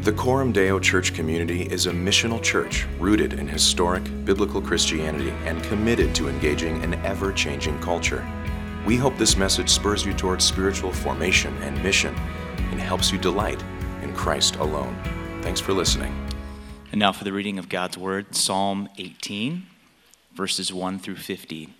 The Coram Deo Church community is a missional church rooted in historic biblical Christianity and committed to engaging an ever-changing culture. We hope this message spurs you towards spiritual formation and mission and helps you delight in Christ alone. Thanks for listening. And now for the reading of God's Word, Psalm 18, verses 1 through 50.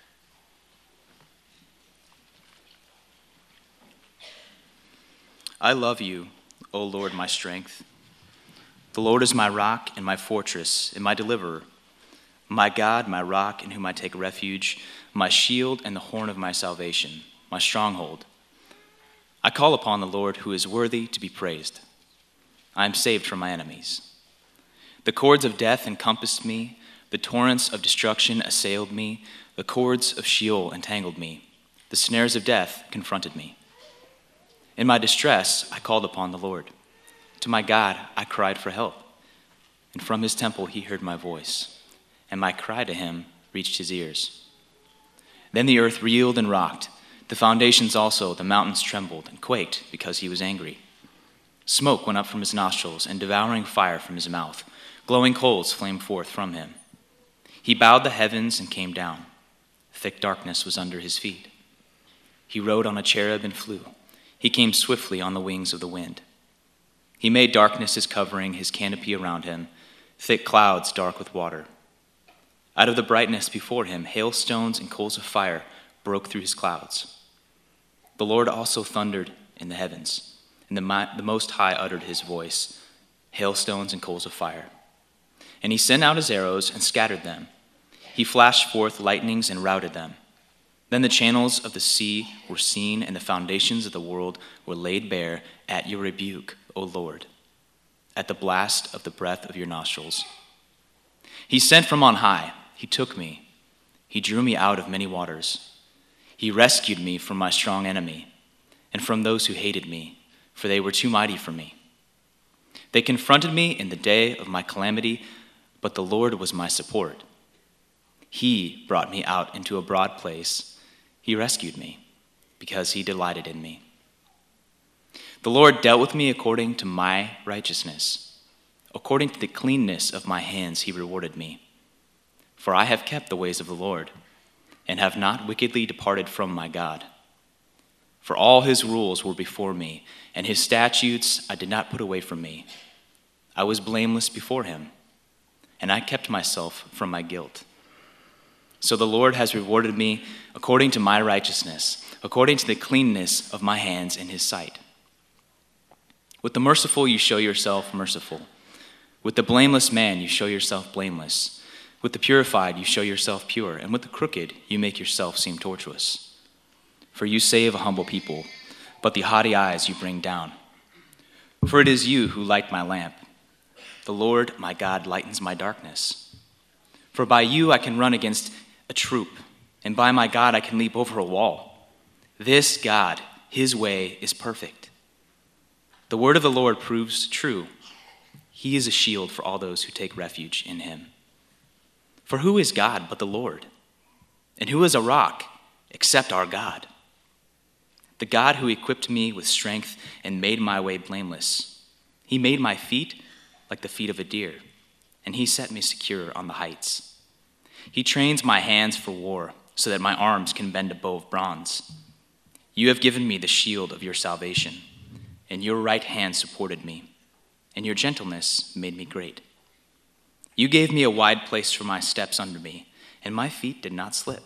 I love you, O Lord, my strength. The Lord is my rock and my fortress and my deliverer, my God, my rock in whom I take refuge, my shield and the horn of my salvation, my stronghold. I call upon the Lord who is worthy to be praised. I am saved from my enemies. The cords of death encompassed me, the torrents of destruction assailed me, the cords of Sheol entangled me, the snares of death confronted me. In my distress, I called upon the Lord. To my God, I cried for help. And from his temple, he heard my voice, and my cry to him reached his ears. Then the earth reeled and rocked. The foundations also, the mountains trembled and quaked because he was angry. Smoke went up from his nostrils and devouring fire from his mouth. Glowing coals flamed forth from him. He bowed the heavens and came down. Thick darkness was under his feet. He rode on a cherub and flew. He came swiftly on the wings of the wind. He made darkness his covering, his canopy around him, thick clouds dark with water. Out of the brightness before him, hailstones and coals of fire broke through his clouds. The Lord also thundered in the heavens, and the Most High uttered his voice, hailstones and coals of fire. And he sent out his arrows and scattered them. He flashed forth lightnings and routed them. Then the channels of the sea were seen, and the foundations of the world were laid bare at your rebuke, O Lord, at the blast of the breath of your nostrils. He sent from on high. He took me. He drew me out of many waters. He rescued me from my strong enemy and from those who hated me, for they were too mighty for me. They confronted me in the day of my calamity, but the Lord was my support. He brought me out into a broad place. He rescued me because he delighted in me. The Lord dealt with me according to my righteousness. According to the cleanness of my hands, he rewarded me. For I have kept the ways of the Lord and have not wickedly departed from my God. For all his rules were before me, and his statutes I did not put away from me. I was blameless before him, and I kept myself from my guilt. So the Lord has rewarded me according to my righteousness, according to the cleanness of my hands in his sight. With the merciful you show yourself merciful. With the blameless man you show yourself blameless. With the purified you show yourself pure, and with the crooked you make yourself seem tortuous. For you save a humble people, but the haughty eyes you bring down. For it is you who light my lamp. The Lord my God lightens my darkness. For by you I can run against a troop, and by my God I can leap over a wall. This God, his way is perfect. The word of the Lord proves true. He is a shield for all those who take refuge in him. For who is God but the Lord? And who is a rock except our God? The God who equipped me with strength and made my way blameless. He made my feet like the feet of a deer, and he set me secure on the heights. He trains my hands for war so that my arms can bend a bow of bronze. You have given me the shield of your salvation, and your right hand supported me, and your gentleness made me great. You gave me a wide place for my steps under me, and my feet did not slip.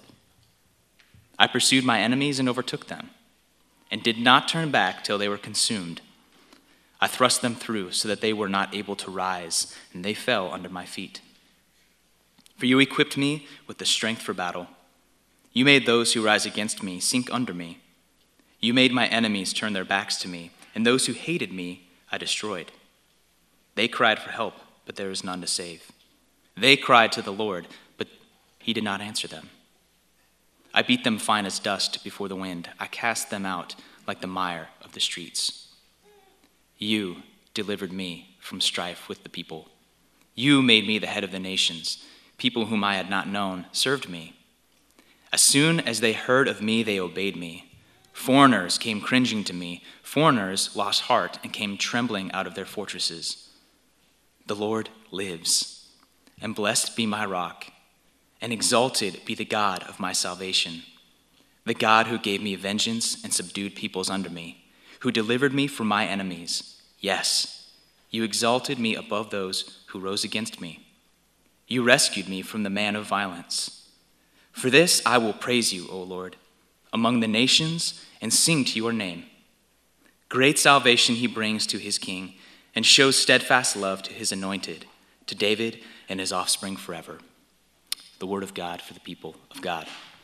I pursued my enemies and overtook them, and did not turn back till they were consumed. I thrust them through so that they were not able to rise, and they fell under my feet. For you equipped me with the strength for battle. You made those who rise against me sink under me. You made my enemies turn their backs to me, and those who hated me I destroyed. They cried for help, but there was none to save. They cried to the Lord, but he did not answer them. I beat them fine as dust before the wind. I cast them out like the mire of the streets. You delivered me from strife with the people. You made me the head of the nations. People whom I had not known served me. As soon as they heard of me, they obeyed me. Foreigners came cringing to me. Foreigners lost heart and came trembling out of their fortresses. The Lord lives, and blessed be my rock, and exalted be the God of my salvation, the God who gave me vengeance and subdued peoples under me, who delivered me from my enemies. Yes, you exalted me above those who rose against me. You rescued me from the man of violence. For this I will praise you, O Lord, among the nations, and sing to your name. Great salvation he brings to his king, and shows steadfast love to his anointed, to David and his offspring forever. The word of God for the people of God.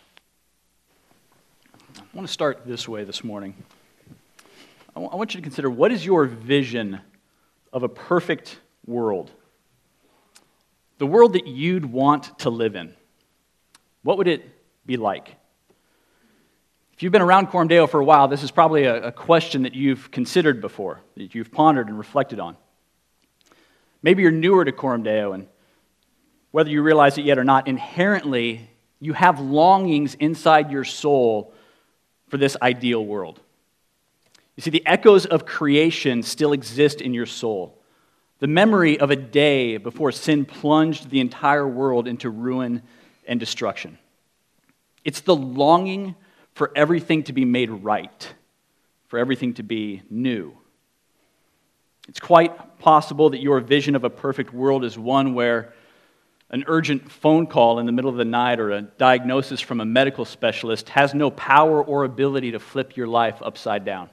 I want to start this way this morning. I want you to consider, what is your vision of a perfect world? The world that you'd want to live in. What would it be like? If you've been around Coram Deo for a while, this is probably a question that you've considered before, that you've pondered and reflected on. Maybe you're newer to Coram Deo, and whether you realize it yet or not, inherently, you have longings inside your soul for this ideal world. You see, the echoes of creation still exist in your soul. The memory of a day before sin plunged the entire world into ruin and destruction. It's the longing for everything to be made right, for everything to be new. It's quite possible that your vision of a perfect world is one where an urgent phone call in the middle of the night or a diagnosis from a medical specialist has no power or ability to flip your life upside down.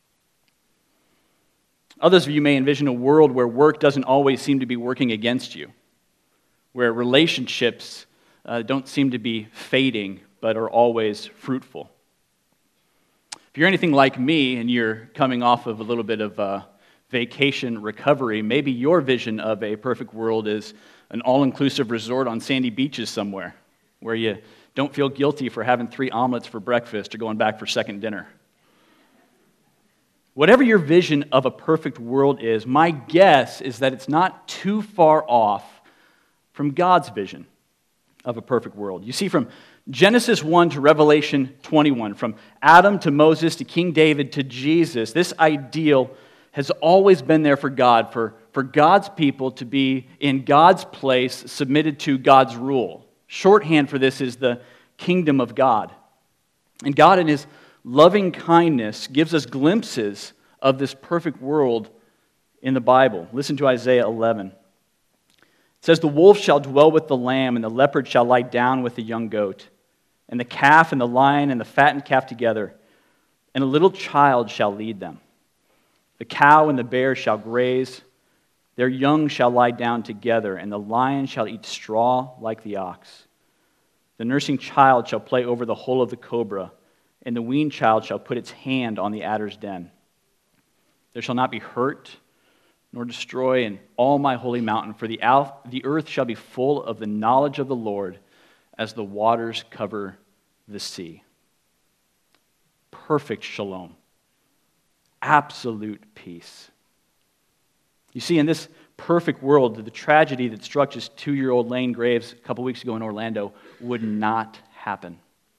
Others of you may envision a world where work doesn't always seem to be working against you, where relationships don't seem to be fading but are always fruitful. If you're anything like me and you're coming off of a little bit of vacation recovery, maybe your vision of a perfect world is an all-inclusive resort on sandy beaches somewhere where you don't feel guilty for having 3 omelets for breakfast or going back for second dinner. Whatever your vision of a perfect world is, my guess is that it's not too far off from God's vision of a perfect world. You see, from Genesis 1 to Revelation 21, from Adam to Moses to King David to Jesus, this ideal has always been there for God, for God's people to be in God's place, submitted to God's rule. Shorthand for this is the kingdom of God. And God, in his loving kindness, gives us glimpses of this perfect world in the Bible. Listen to Isaiah 11. It says, "The wolf shall dwell with the lamb, and the leopard shall lie down with the young goat, and the calf and the lion and the fattened calf together, and a little child shall lead them. The cow and the bear shall graze, their young shall lie down together, and the lion shall eat straw like the ox. The nursing child shall play over the hole of the cobra, and the weaned child shall put its hand on the adder's den. There shall not be hurt nor destroy in all my holy mountain, for the earth shall be full of the knowledge of the Lord as the waters cover the sea." Perfect shalom. Absolute peace. You see, in this perfect world, the tragedy that struck just 2-year-old Lane Graves a couple weeks ago in Orlando would not happen.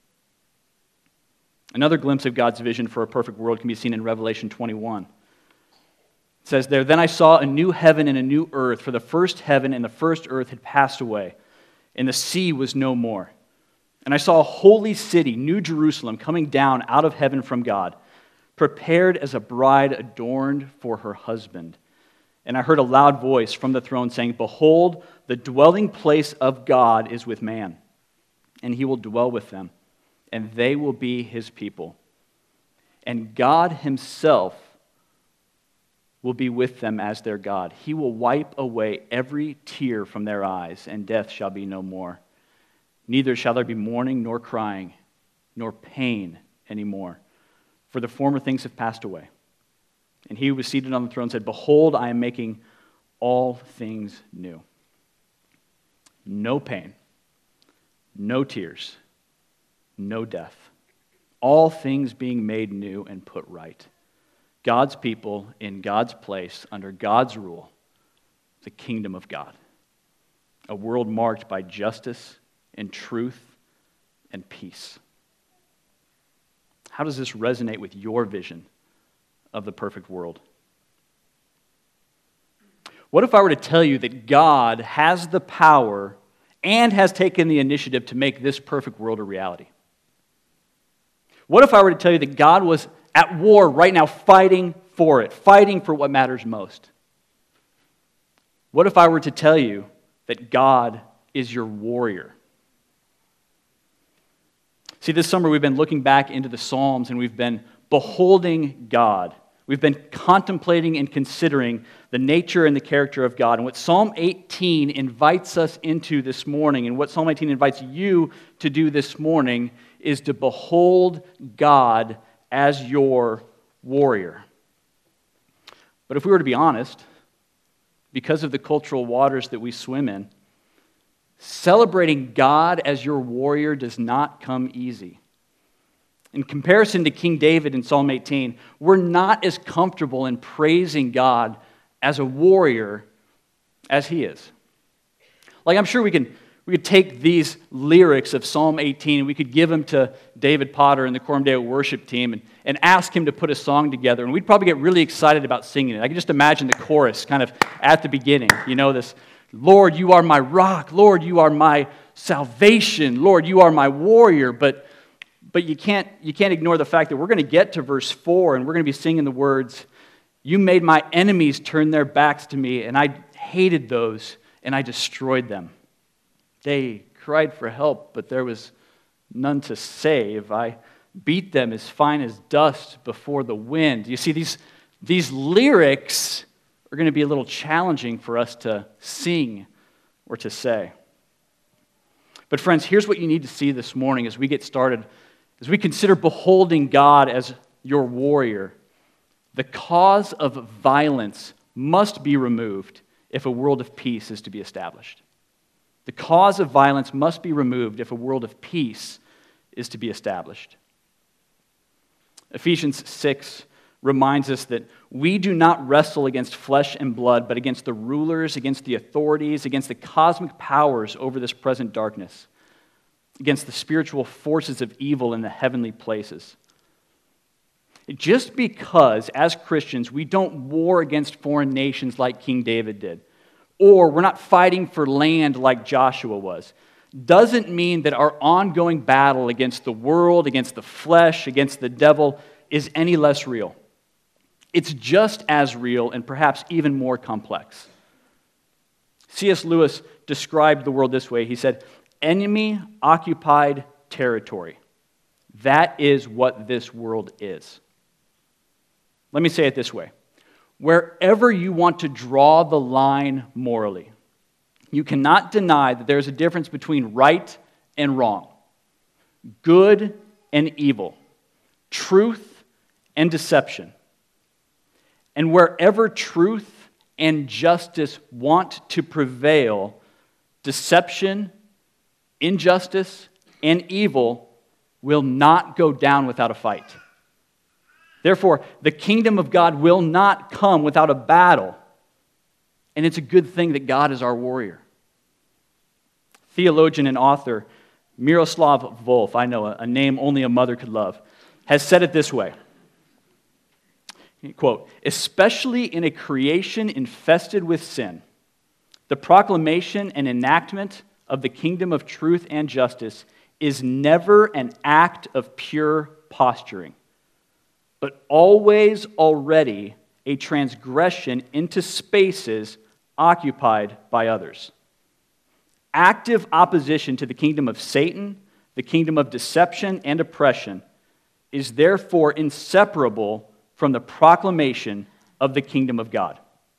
Another glimpse of God's vision for a perfect world can be seen in Revelation 21. It says there, "Then I saw a new heaven and a new earth, for the first heaven and the first earth had passed away, and the sea was no more. And I saw a holy city, New Jerusalem, coming down out of heaven from God, prepared as a bride adorned for her husband. And I heard a loud voice from the throne saying, 'Behold, the dwelling place of God is with man, and he will dwell with them, and they will be his people. And God himself will be with them as their God. He will wipe away every tear from their eyes, and death shall be no more. Neither shall there be mourning, nor crying, nor pain anymore, for the former things have passed away.' And he who was seated on the throne said, 'Behold, I am making all things new.'" No pain, no tears, no death. All things being made new and put right. God's people in God's place, under God's rule, the kingdom of God. A world marked by justice and truth and peace. How does this resonate with your vision of the perfect world? What if I were to tell you that God has the power and has taken the initiative to make this perfect world a reality? What if I were to tell you that God was at war right now, fighting for it, fighting for what matters most? What if I were to tell you that God is your warrior? See, this summer we've been looking back into the Psalms and we've been beholding God. We've been contemplating and considering the nature and the character of God. And what Psalm 18 invites us into this morning, and what Psalm 18 invites you to do this morning, is to behold God as your warrior. But if we were to be honest, because of the cultural waters that we swim in, celebrating God as your warrior does not come easy. In comparison to King David in Psalm 18, we're not as comfortable in praising God as a warrior as he is. Like, I'm sure we could take these lyrics of Psalm 18 and we could give them to David Potter and the Coram Deo worship team and ask him to put a song together, and we'd probably get really excited about singing it. I can just imagine the chorus kind of at the beginning, this, Lord, you are my rock, Lord, you are my salvation, Lord, you are my warrior, but you can't ignore the fact that we're going to get to verse 4 and we're going to be singing the words, you made my enemies turn their backs to me, and I hated those, and I destroyed them. They cried for help, but there was none to save. I beat them as fine as dust before the wind. You see, these lyrics are going to be a little challenging for us to sing or to say. But friends, here's what you need to see this morning as we get started. As we consider beholding God as your warrior, the cause of violence must be removed if a world of peace is to be established. The cause of violence must be removed if a world of peace is to be established. Ephesians 6 reminds us that we do not wrestle against flesh and blood, but against the rulers, against the authorities, against the cosmic powers over this present darkness, against the spiritual forces of evil in the heavenly places. Just because, as Christians, we don't war against foreign nations like King David did, or we're not fighting for land like Joshua was, doesn't mean that our ongoing battle against the world, against the flesh, against the devil is any less real. It's just as real and perhaps even more complex. C.S. Lewis described the world this way. He said, enemy-occupied territory. That is what this world is. Let me say it this way. Wherever you want to draw the line morally, you cannot deny that there's a difference between right and wrong, good and evil, truth and deception. And wherever truth and justice want to prevail, deception, injustice, and evil will not go down without a fight. Therefore, the kingdom of God will not come without a battle. And it's a good thing that God is our warrior. Theologian and author Miroslav Volf, I know a name only a mother could love, has said it this way. Quote, especially in a creation infested with sin, the proclamation and enactment of the kingdom of truth and justice is never an act of pure posturing, but always already a transgression into spaces occupied by others. Active opposition to the kingdom of Satan, the kingdom of deception and oppression, is therefore inseparable from the proclamation of the kingdom of God.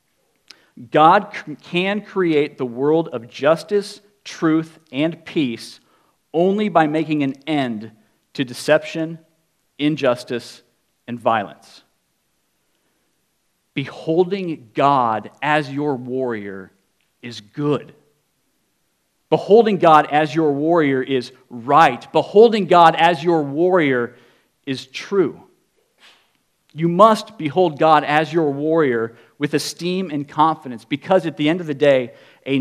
God can create the world of justice, truth, and peace only by making an end to deception, injustice, and violence. Beholding God as your warrior is good. Beholding God as your warrior is right. Beholding God as your warrior is true. You must behold God as your warrior with esteem and confidence, because at the end of the day, a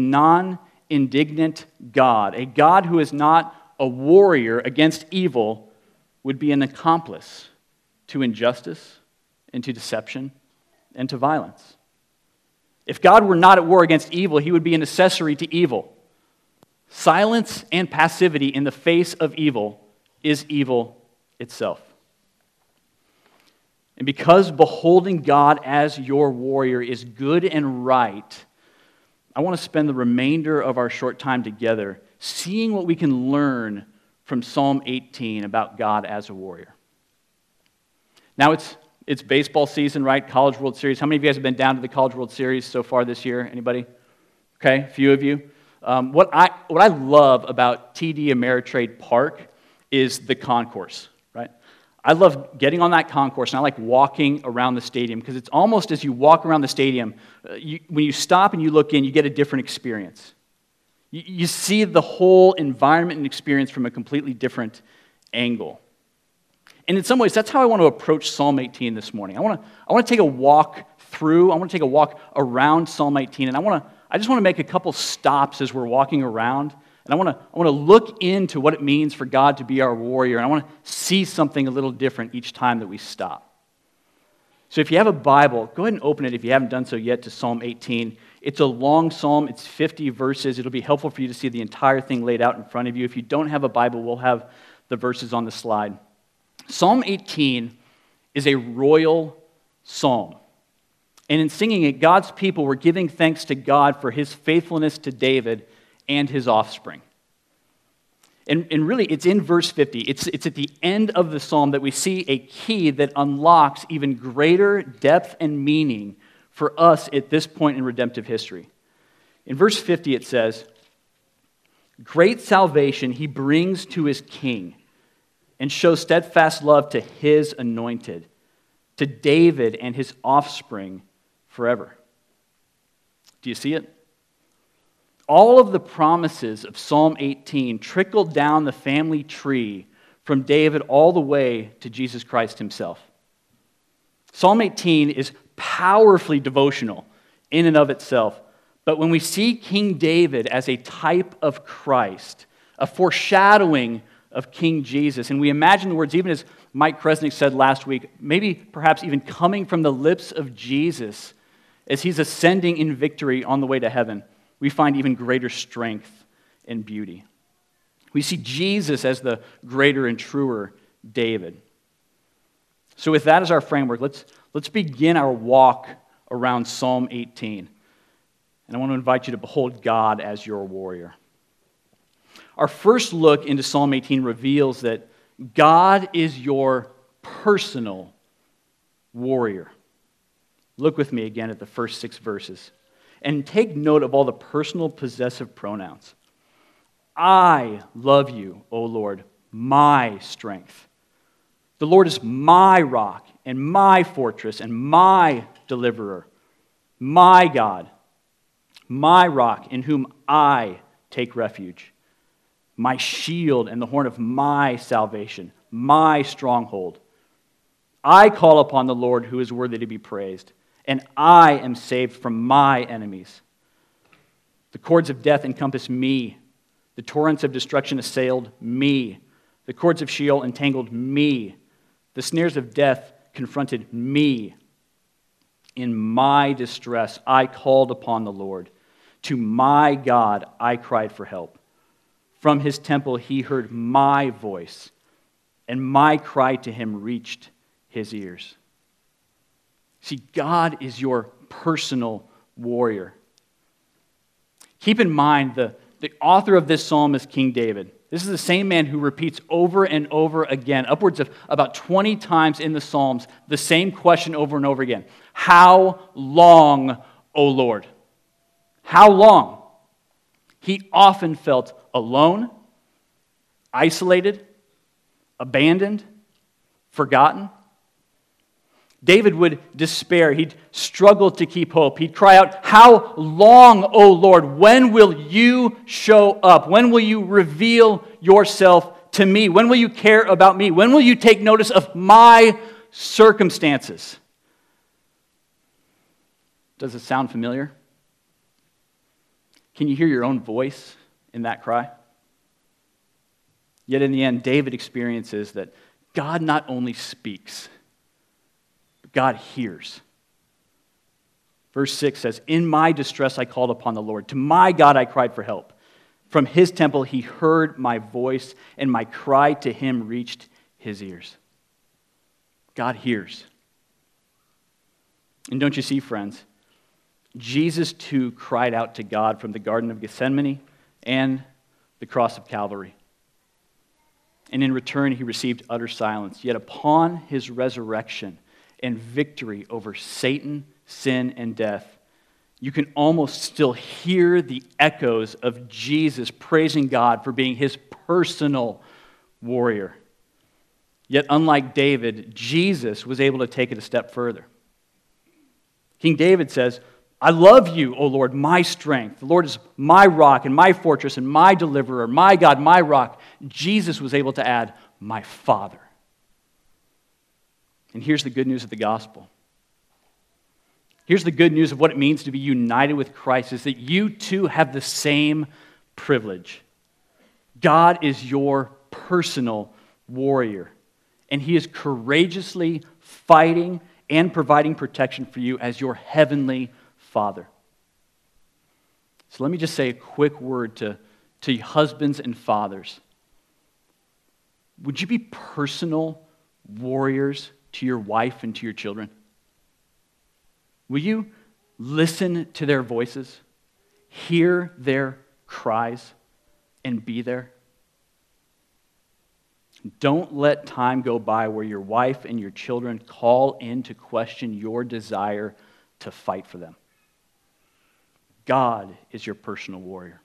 non-indignant God, a God who is not a warrior against evil, would be an accomplice to injustice and to deception and to violence. If God were not at war against evil, he would be an accessory to evil. Silence and passivity in the face of evil is evil itself. And because beholding God as your warrior is good and right, I want to spend the remainder of our short time together seeing what we can learn from Psalm 18 about God as a warrior. Now it's baseball season, right? College World Series. How many of you guys have been down to the College World Series so far this year? Anybody? Okay, a few of you. What I love about TD Ameritrade Park is the concourse, right? I love getting on that concourse, and I like walking around the stadium because it's almost as you walk around the stadium, when you stop and you look in, you get a different experience. You see the whole environment and experience from a completely different angle. And in some ways, that's how I want to approach Psalm 18 this morning. I want to take a walk through, I want to take a walk around Psalm 18, and I just want to make a couple stops as we're walking around, and I want to look into what it means for God to be our warrior, and I want to see something a little different each time that we stop. So if you have a Bible, go ahead and open it if you haven't done so yet to Psalm 18. It's a long psalm. It's 50 verses. It'll be helpful for you to see the entire thing laid out in front of you. If you don't have a Bible, we'll have the verses on the slide. Psalm 18 is a royal psalm. And in singing it, God's people were giving thanks to God for his faithfulness to David and his offspring. And really, it's in verse 50. It's at the end of the psalm that we see a key that unlocks even greater depth and meaning for us at this point in redemptive history. In verse 50, it says, "Great salvation he brings to his king and shows steadfast love to his anointed, to David and his offspring forever." Do you see it? All of the promises of Psalm 18 trickle down the family tree from David all the way to Jesus Christ himself. Psalm 18 is powerfully devotional in and of itself, but when we see King David as a type of Christ, a foreshadowing of King Jesus, and we imagine the words, even as Mike Kresnick said last week, maybe perhaps even coming from the lips of Jesus as he's ascending in victory on the way to heaven, we find even greater strength and beauty. We see Jesus as the greater and truer David. So with that as our framework, let's begin our walk around Psalm 18. And I want to invite you to behold God as your warrior. Our first look into Psalm 18 reveals that God is your personal warrior. Look with me again at the first 6 verses. And take note of all the personal possessive pronouns. I love you, O Lord, my strength. The Lord is my rock and my fortress and my deliverer, my God, my rock in whom I take refuge, my shield and the horn of my salvation, my stronghold. I call upon the Lord who is worthy to be praised, and I am saved from my enemies. The cords of death encompassed me. The torrents of destruction assailed me. The cords of Sheol entangled me. The snares of death confronted me. In my distress, I called upon the Lord. To my God, I cried for help. From his temple, he heard my voice, and my cry to him reached his ears. See, God is your personal warrior. Keep in mind, the author of this psalm is King David. This is the same man who repeats over and over again, upwards of about 20 times in the Psalms, the same question over and over again. How long, O Lord? How long? He often felt alone, isolated, abandoned, forgotten. David would despair. He'd struggle to keep hope. He'd cry out, "How long, O Lord? When will you show up? When will you reveal yourself to me? When will you care about me? When will you take notice of my circumstances?" Does it sound familiar? Can you hear your own voice in that cry? Yet in the end, David experiences that God not only speaks, but God hears. Verse 6 says, "In my distress I called upon the Lord. To my God I cried for help. From his temple he heard my voice, and my cry to him reached his ears." God hears. And don't you see, friends, Jesus too cried out to God from the Garden of Gethsemane and the cross of Calvary. And in return, he received utter silence. Yet upon his resurrection and victory over Satan, sin, and death, you can almost still hear the echoes of Jesus praising God for being his personal warrior. Yet unlike David, Jesus was able to take it a step further. King David says, "I love you, O Lord, my strength. The Lord is my rock and my fortress and my deliverer, my God, my rock." Jesus was able to add, "my Father." And here's the good news of the gospel. Here's the good news of what it means to be united with Christ, is that you too have the same privilege. God is your personal warrior, and he is courageously fighting and providing protection for you as your heavenly Father. So let me just say a quick word to husbands and fathers. Would you be personal warriors to your wife and to your children? Will you listen to their voices, hear their cries, and be there? Don't let time go by where your wife and your children call in to question your desire to fight for them. God is your personal warrior.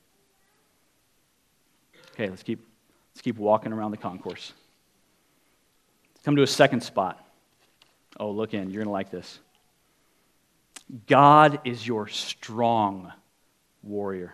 Okay, let's keep walking around the concourse. Come to a second spot. Oh, look in. You're going to like this. God is your strong warrior.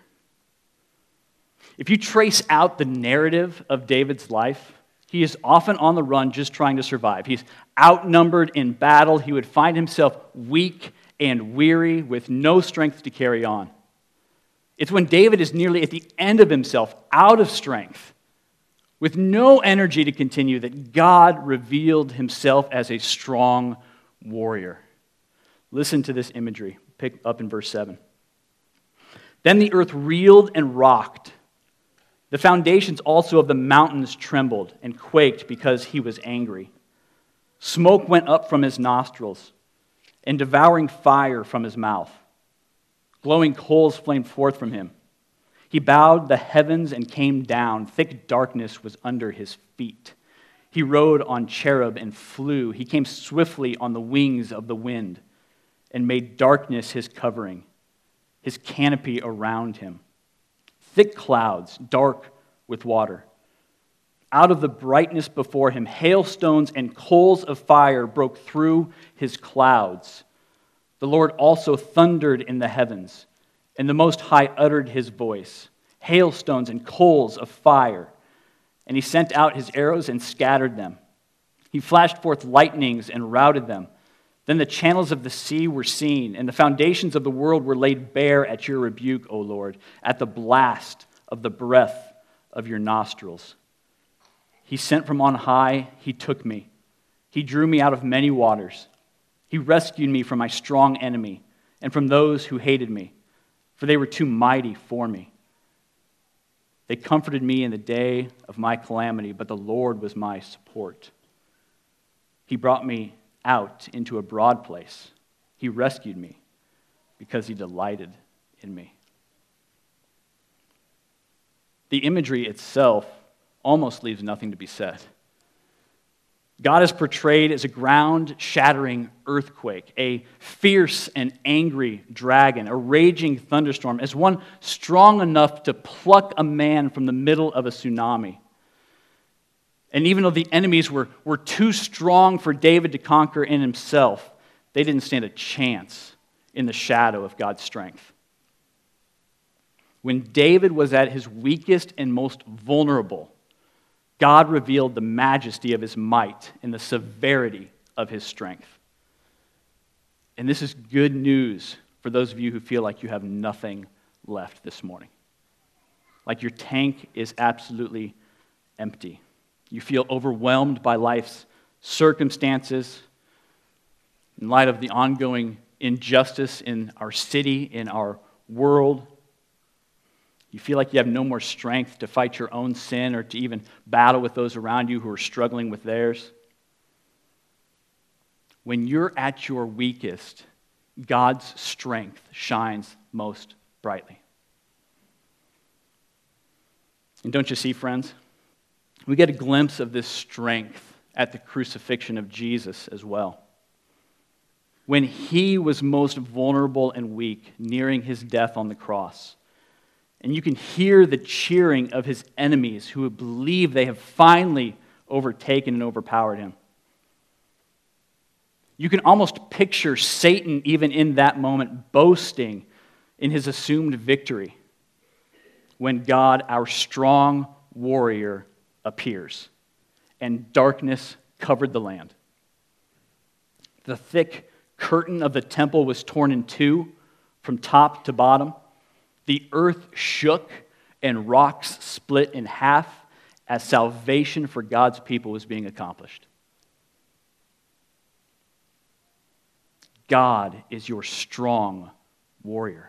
If you trace out the narrative of David's life, he is often on the run just trying to survive. He's outnumbered in battle. He would find himself weak and weary with no strength to carry on. It's when David is nearly at the end of himself, out of strength, with no energy to continue, that God revealed himself as a strong warrior. Listen to this imagery. Pick up in verse 7. "Then the earth reeled and rocked. The foundations also of the mountains trembled and quaked because he was angry. Smoke went up from his nostrils, and devouring fire from his mouth. Glowing coals flamed forth from him. He bowed the heavens and came down. Thick darkness was under his feet. He rode on cherub and flew. He came swiftly on the wings of the wind and made darkness his covering, his canopy around him. Thick clouds, dark with water. Out of the brightness before him, hailstones and coals of fire broke through his clouds. The Lord also thundered in the heavens, and the Most High uttered his voice, hailstones and coals of fire. And he sent out his arrows and scattered them. He flashed forth lightnings and routed them. Then the channels of the sea were seen, and the foundations of the world were laid bare at your rebuke, O Lord, at the blast of the breath of your nostrils. He sent from on high, he took me. He drew me out of many waters. He rescued me from my strong enemy and from those who hated me, for they were too mighty for me. They comforted me in the day of my calamity, but the Lord was my support. He brought me out into a broad place. He rescued me because he delighted in me. The imagery itself almost leaves nothing to be said. God is portrayed as a ground-shattering earthquake, a fierce and angry dragon, a raging thunderstorm, as one strong enough to pluck a man from the middle of a tsunami. And even though the enemies were too strong for David to conquer in himself, they didn't stand a chance in the shadow of God's strength. When David was at his weakest and most vulnerable, God revealed the majesty of his might and the severity of his strength. And this is good news for those of you who feel like you have nothing left this morning. Like your tank is absolutely empty. You feel overwhelmed by life's circumstances in light of the ongoing injustice in our city, in our world. You feel like you have no more strength to fight your own sin or to even battle with those around you who are struggling with theirs. When you're at your weakest, God's strength shines most brightly. And don't you see, friends? We get a glimpse of this strength at the crucifixion of Jesus as well. When he was most vulnerable and weak, nearing his death on the cross. And you can hear the cheering of his enemies who believe they have finally overtaken and overpowered him. You can almost picture Satan, even in that moment, boasting in his assumed victory when God, our strong warrior, appears, and darkness covered the land. The thick curtain of the temple was torn in two from top to bottom. The earth shook and rocks split in half as salvation for God's people was being accomplished. God is your strong warrior.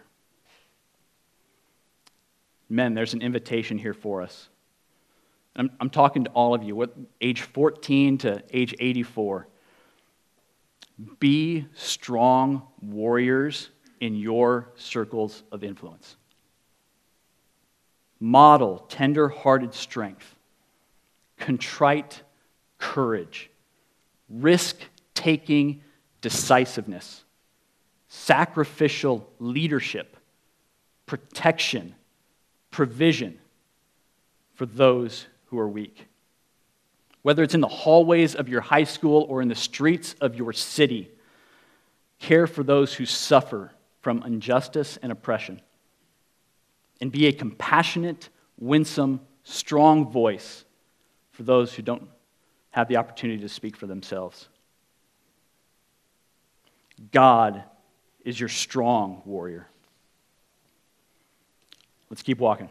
Men, there's an invitation here for us. I'm talking to all of you, age 14 to age 84. Be strong warriors in your circles of influence. Model tender-hearted strength, contrite courage, risk-taking decisiveness, sacrificial leadership, protection, provision for those who are weak. Whether it's in the hallways of your high school or in the streets of your city, care for those who suffer from injustice and oppression. And be a compassionate, winsome, strong voice for those who don't have the opportunity to speak for themselves. God is your strong warrior. Let's keep walking.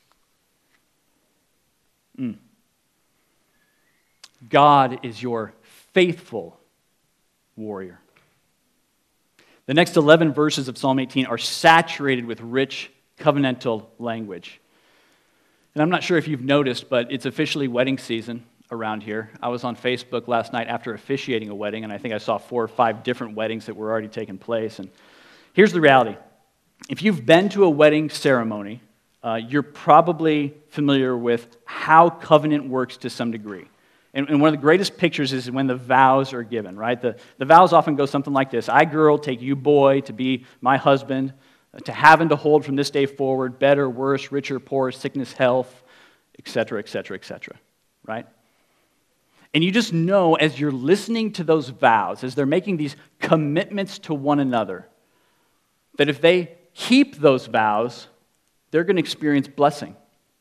God is your faithful warrior. The next 11 verses of Psalm 18 are saturated with rich covenantal language. And I'm not sure if you've noticed, but it's officially wedding season around here. I was on Facebook last night after officiating a wedding, and I think I saw 4 or 5 different weddings that were already taking place. And here's the reality. If you've been to a wedding ceremony, you're probably familiar with how covenant works to some degree. And one of the greatest pictures is when the vows are given, right? The vows often go something like this. I, girl, take you, boy, to be my husband, to have and to hold from this day forward, better, worse, richer, poorer, sickness, health, etc., etc., etc., right? And you just know as you're listening to those vows, as they're making these commitments to one another, that if they keep those vows, they're going to experience blessing.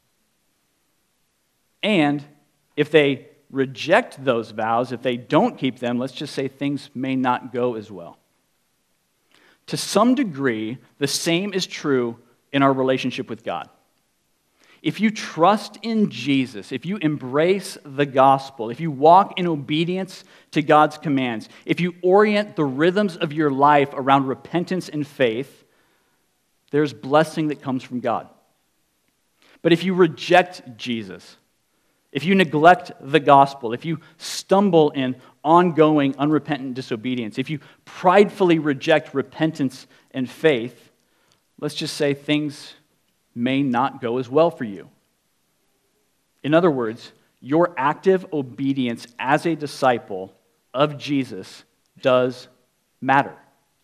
And if they reject those vows, if they don't keep them, let's just say things may not go as well. To some degree, the same is true in our relationship with God. If you trust in Jesus, if you embrace the gospel, if you walk in obedience to God's commands, if you orient the rhythms of your life around repentance and faith, there's blessing that comes from God. But if you reject Jesus, if you neglect the gospel, if you stumble in ongoing, unrepentant disobedience, if you pridefully reject repentance and faith, let's just say things may not go as well for you. In other words, your active obedience as a disciple of Jesus does matter.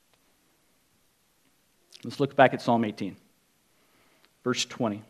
Let's look back at Psalm 18, verse 20.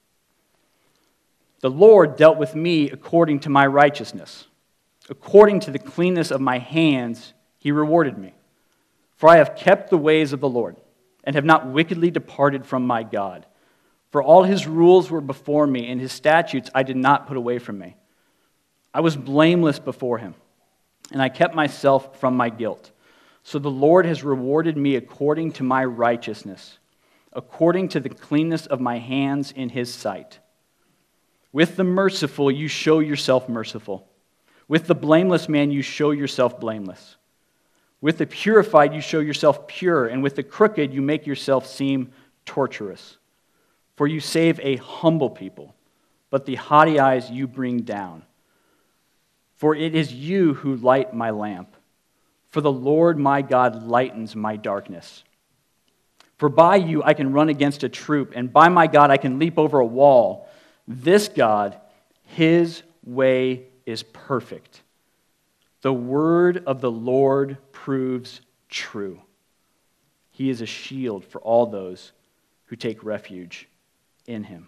The Lord dealt with me according to my righteousness. According to the cleanness of my hands, he rewarded me. For I have kept the ways of the Lord, and have not wickedly departed from my God. For all his rules were before me, and his statutes I did not put away from me. I was blameless before him, and I kept myself from my guilt. So the Lord has rewarded me according to my righteousness, according to the cleanness of my hands in his sight. With the merciful, you show yourself merciful. With the blameless man, you show yourself blameless. With the purified, you show yourself pure, and with the crooked, you make yourself seem tortuous. For you save a humble people, but the haughty eyes you bring down. For it is you who light my lamp. For the Lord my God lightens my darkness. For by you I can run against a troop, and by my God I can leap over a wall. This God, his way is perfect. The word of the Lord proves true. He is a shield for all those who take refuge in him.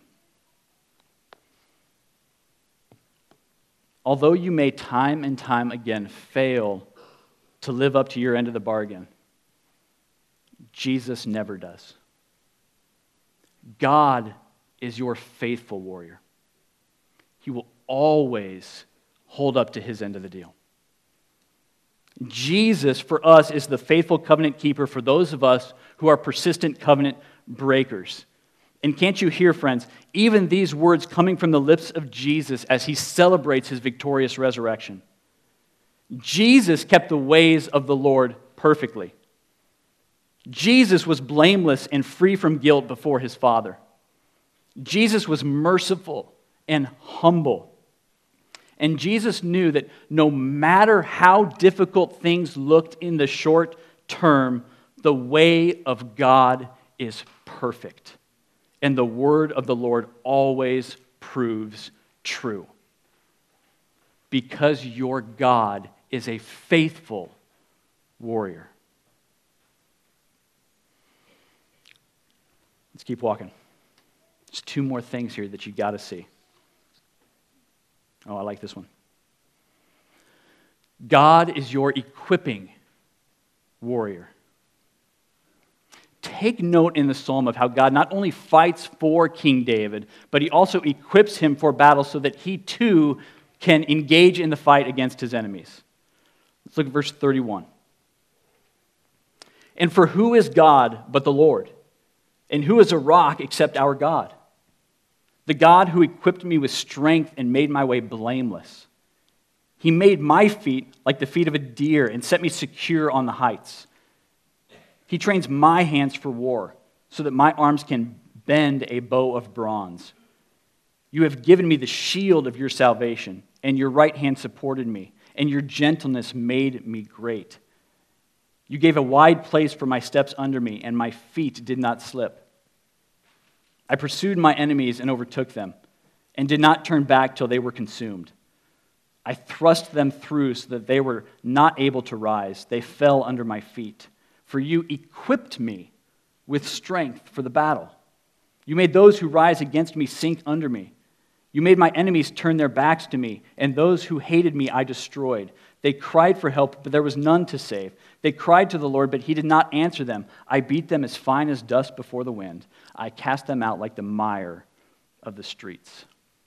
Although you may time and time again fail to live up to your end of the bargain, Jesus never does. God is your faithful warrior. He will always hold up to his end of the deal. Jesus, for us, is the faithful covenant keeper for those of us who are persistent covenant breakers. And can't you hear, friends, even these words coming from the lips of Jesus as he celebrates his victorious resurrection? Jesus kept the ways of the Lord perfectly. Jesus was blameless and free from guilt before his Father. Jesus was merciful and humble. And Jesus knew that no matter how difficult things looked in the short term, the way of God is perfect. And the word of the Lord always proves true. Because your God is a faithful warrior. Let's keep walking. There's two more things here that you got to see. Oh, I like this one. God is your equipping warrior. Take note in the psalm of how God not only fights for King David, but he also equips him for battle so that he too can engage in the fight against his enemies. Let's look at verse 31. And for who is God but the Lord? And who is a rock except our God? The God who equipped me with strength and made my way blameless. He made my feet like the feet of a deer and set me secure on the heights. He trains my hands for war so that my arms can bend a bow of bronze. You have given me the shield of your salvation, and your right hand supported me, and your gentleness made me great. You gave a wide place for my steps under me, and my feet did not slip. I pursued my enemies and overtook them, and did not turn back till they were consumed. I thrust them through so that they were not able to rise. They fell under my feet. For you equipped me with strength for the battle. You made those who rise against me sink under me. You made my enemies turn their backs to me, and those who hated me I destroyed. They cried for help, but there was none to save. They cried to the Lord, but he did not answer them. I beat them as fine as dust before the wind. I cast them out like the mire of the streets.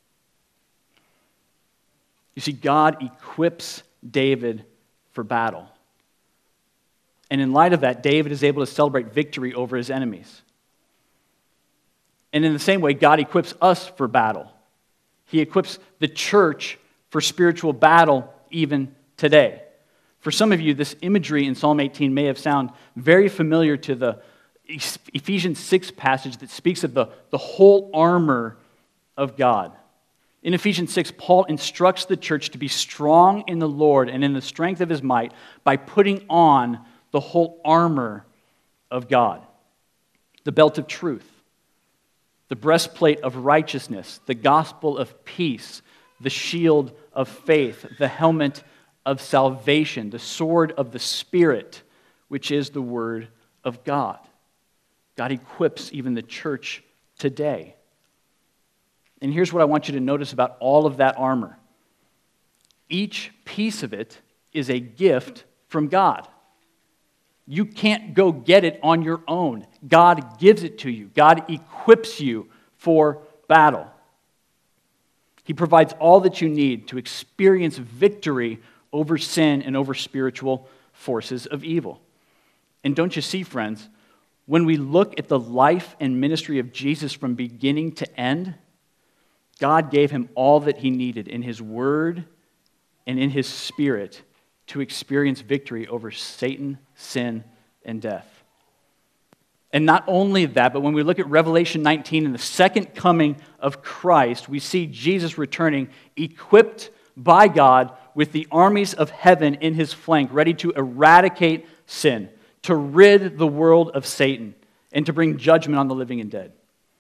You see, God equips David for battle. And in light of that, David is able to celebrate victory over his enemies. And in the same way, God equips us for battle. He equips the church for spiritual battle even today. For some of you, this imagery in Psalm 18 may have sounded very familiar to the Ephesians 6 passage that speaks of the whole armor of God. In Ephesians 6, Paul instructs the church to be strong in the Lord and in the strength of his might by putting on the whole armor of God. The belt of truth, the breastplate of righteousness, the gospel of peace, the shield of faith, the helmet of salvation, the sword of the Spirit, which is the word of God. God equips even the church today. And here's what I want you to notice about all of that armor. Each piece of it is a gift from God. You can't go get it on your own. God gives it to you. God equips you for battle. He provides all that you need to experience victory over sin and over spiritual forces of evil. And don't you see, friends, when we look at the life and ministry of Jesus from beginning to end, God gave him all that he needed in his word and in his spirit to experience victory over Satan, sin, and death. And not only that, but when we look at Revelation 19 and the second coming of Christ, we see Jesus returning equipped by God with the armies of heaven in his flank, ready to eradicate sin, to rid the world of Satan, and to bring judgment on the living and dead.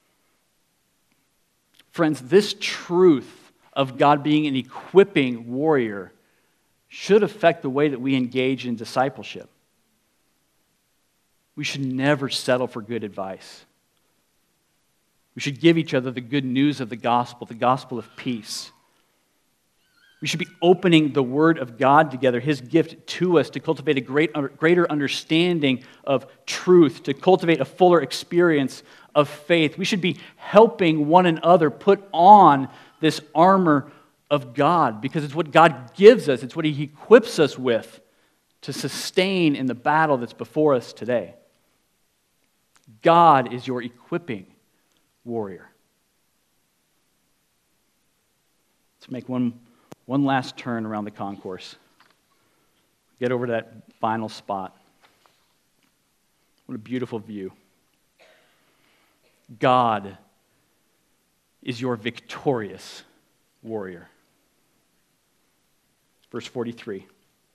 Friends, this truth of God being an equipping warrior should affect the way that we engage in discipleship. We should never settle for good advice. We should give each other the good news of the gospel of peace. We should be opening the Word of God together, His gift to us, to cultivate a greater understanding of truth, to cultivate a fuller experience of faith. We should be helping one another put on this armor of God, because it's what God gives us, it's what He equips us with to sustain in the battle that's before us today. God is your equipping warrior. Let's make one last turn around the concourse. Get over to that final spot. What a beautiful view. God is your victorious warrior. Verse 43.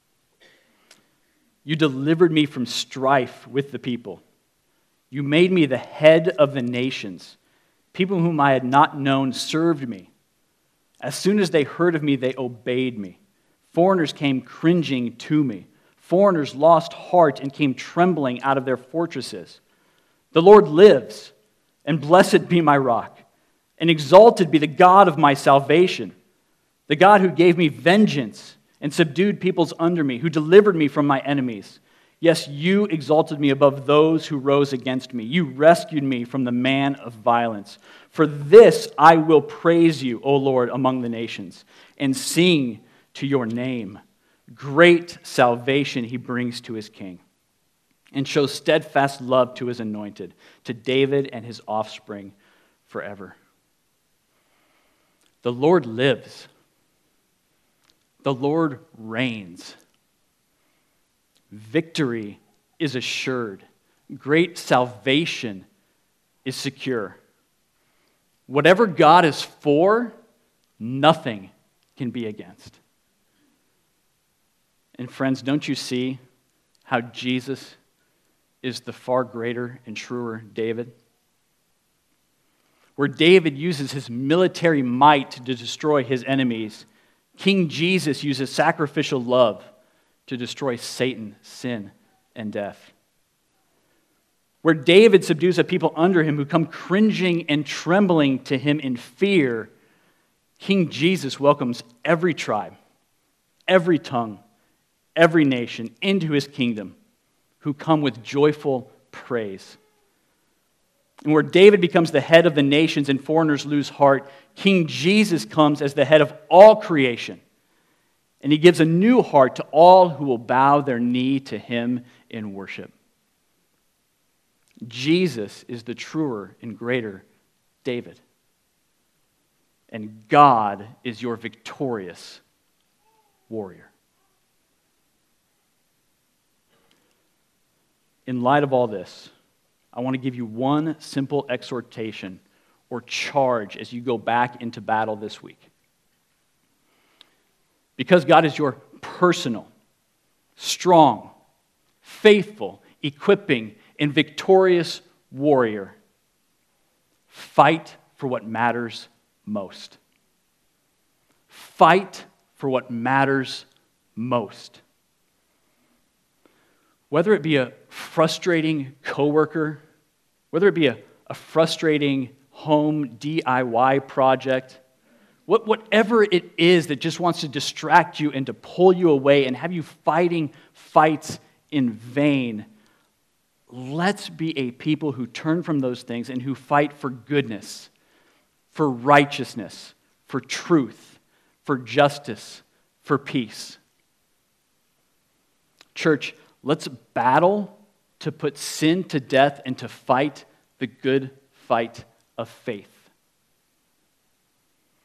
You delivered me from strife with the people. You made me the head of the nations. People whom I had not known served me. As soon as they heard of me, they obeyed me. Foreigners came cringing to me. Foreigners lost heart and came trembling out of their fortresses. The Lord lives, and blessed be my rock, and exalted be the God of my salvation, the God who gave me vengeance and subdued peoples under me, who delivered me from my enemies. Yes, you exalted me above those who rose against me. You rescued me from the man of violence. For this I will praise you, O Lord, among the nations, and sing to your name. Great salvation he brings to his king, and shows steadfast love to his anointed, to David and his offspring forever. The Lord lives. The Lord reigns. Victory is assured. Great salvation is secure. Whatever God is for, nothing can be against. And friends, don't you see how Jesus is the far greater and truer David? Where David uses his military might to destroy his enemies, King Jesus uses sacrificial love to destroy Satan, sin, and death. Where David subdues a people under him who come cringing and trembling to him in fear, King Jesus welcomes every tribe, every tongue, every nation into his kingdom, who come with joyful praise. And where David becomes the head of the nations and foreigners lose heart, King Jesus comes as the head of all creation. And he gives a new heart to all who will bow their knee to him in worship. Jesus is the truer and greater David. And God is your victorious warrior. In light of all this, I want to give you one simple exhortation or charge as you go back into battle this week. Because God is your personal, strong, faithful, equipping, and victorious warrior, fight for what matters most. Fight for what matters most. Whether it be a frustrating coworker, whether it be a frustrating home DIY project, whatever it is that just wants to distract you and to pull you away and have you fighting fights in vain, let's be a people who turn from those things and who fight for goodness, for righteousness, for truth, for justice, for peace. Church, let's battle to put sin to death and to fight the good fight of faith.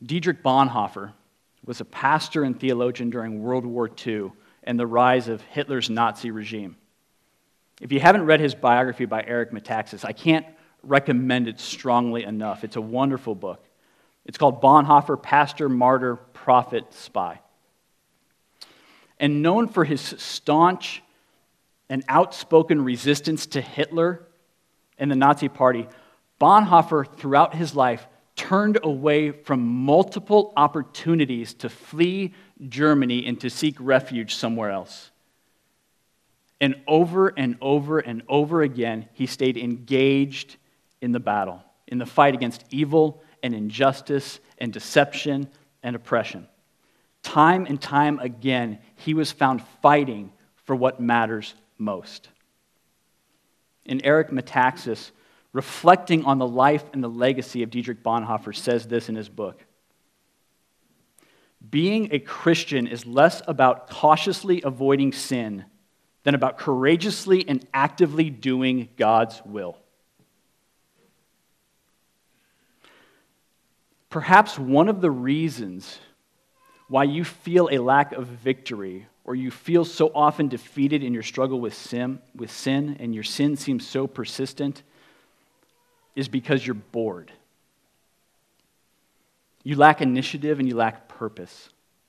Dietrich Bonhoeffer was a pastor and theologian during World War II and the rise of Hitler's Nazi regime. If you haven't read his biography by Eric Metaxas, I can't recommend it strongly enough. It's a wonderful book. It's called Bonhoeffer, Pastor, Martyr, Prophet, Spy. And known for his staunch and outspoken resistance to Hitler and the Nazi Party, Bonhoeffer, throughout his life, turned away from multiple opportunities to flee Germany and to seek refuge somewhere else. And over and over and over again, he stayed engaged in the battle, in the fight against evil and injustice and deception and oppression. Time and time again, he was found fighting for what matters most. And Eric Metaxas, reflecting on the life and the legacy of Dietrich Bonhoeffer, says this in his book. Being a Christian is less about cautiously avoiding sin than about courageously and actively doing God's will. Perhaps one of the reasons why you feel a lack of victory or you feel so often defeated in your struggle with sin and your sin seems so persistent is because you're bored. You lack initiative and you lack purpose.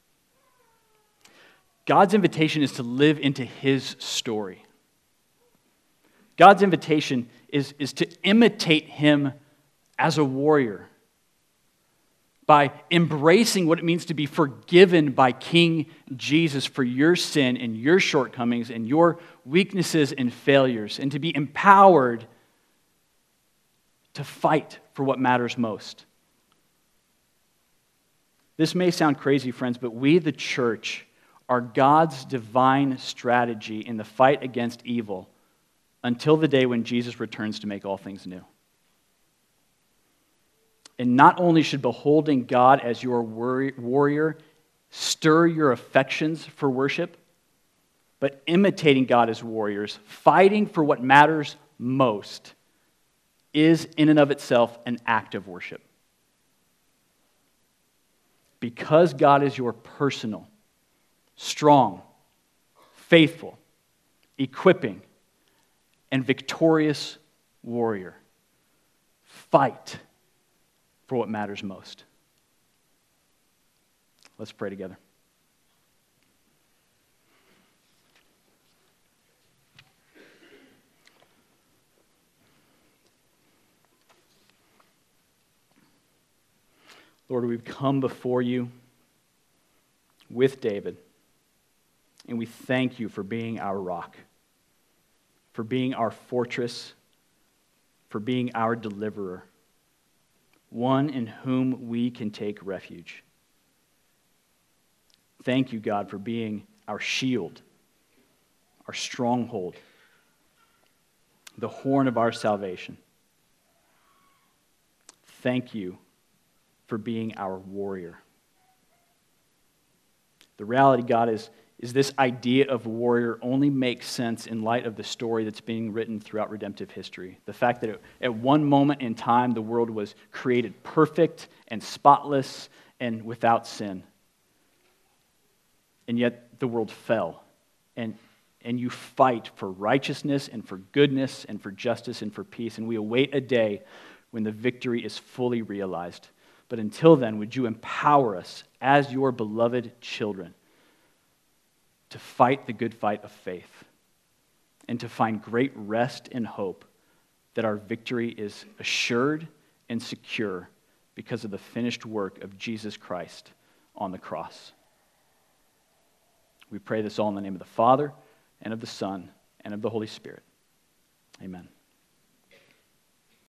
God's invitation is to live into his story. God's invitation is to imitate him as a warrior by embracing what it means to be forgiven by King Jesus for your sin and your shortcomings and your weaknesses and failures, and to be empowered to fight for what matters most. This may sound crazy, friends, but we, the church, are God's divine strategy in the fight against evil until the day when Jesus returns to make all things new. And not only should beholding God as your warrior stir your affections for worship, but imitating God as warriors, fighting for what matters most, is in and of itself an act of worship. Because God is your personal, strong, faithful, equipping, and victorious warrior, fight for what matters most. Let's pray together. Lord, we've come before you with David, and we thank you for being our rock, for being our fortress, for being our deliverer, one in whom we can take refuge. Thank you, God, for being our shield, our stronghold, the horn of our salvation. Thank you for being our warrior. The reality, God, is this idea of warrior only makes sense in light of the story that's being written throughout redemptive history. The fact that at one moment in time, the world was created perfect and spotless and without sin. And yet the world fell. And you fight for righteousness and for goodness and for justice and for peace. And we await a day when the victory is fully realized. But until then, would you empower us as your beloved children to fight the good fight of faith and to find great rest and hope that our victory is assured and secure because of the finished work of Jesus Christ on the cross. We pray this all in the name of the Father, and of the Son, and of the Holy Spirit. Amen.